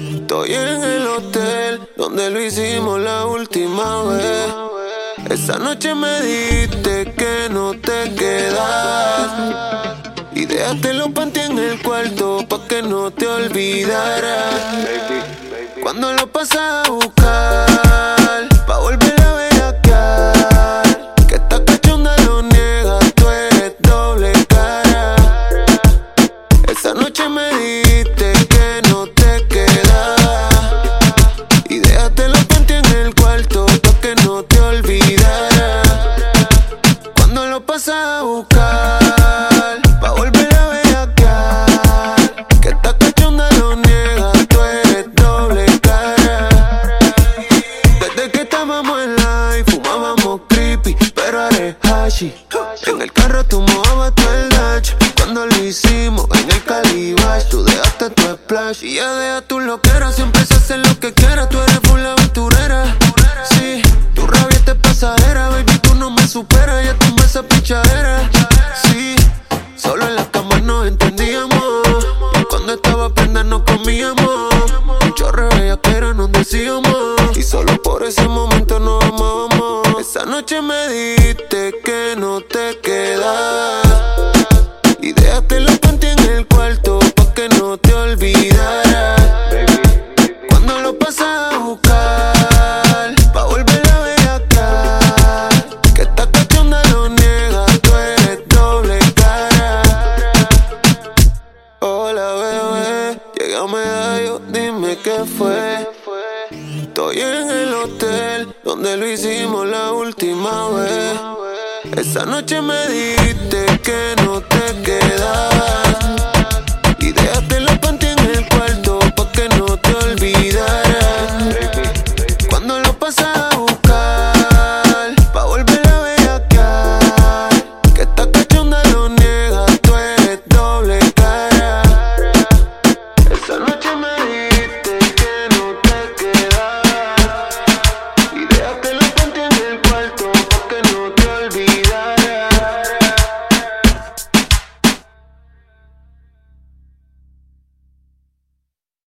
Estoy en el hotel donde lo hicimos la última vez. Esa noche me dijiste que no te quedas y dejaste los panties en el cuarto pa' que no te olvidaras. Cuando lo pasas a buscar pa' volver a bellaquear, que esta cachonda lo niega, tú eres doble cara. Esa noche me dijiste que no te quedas y dejaste los panties en el cuarto pa' que no te olvidaras. Cuando lo pasas a buscar pa' volver a bellaquear, que esta cachonda lo niega, tú eres doble cara. Desde que estábamos en live fumábamos creepy, pero eres hashi. En el carro tú mojabas todo el dash. Cuando lo hicimos en el Calibash, tú dejaste tu splash y ya deja tu loquera. Siempre se hace lo que quieras, tú eres full aventurera. Sí, tu rabia es pasajera, baby, tú no me superas, ya tú me esa pichadera. Sí, solo en la cama nos entendíamos, y cuando estaba prenda nos comíamos. Mucho bellaquera nos decíamos, y solo por ese momento nos amábamos. Esa noche me dijiste que no te quedas y dejaste los panties en el cuarto pa' que no te olvidaras. Cuando lo pasas a buscar pa' volver a bellaquear, que esta cachonda lo niega, tú eres doble cara. Hola bebé, llegué a Medallo, dime qué fue. Estoy en el hotel donde lo hicimos la última vez. Esa noche me dijiste que no te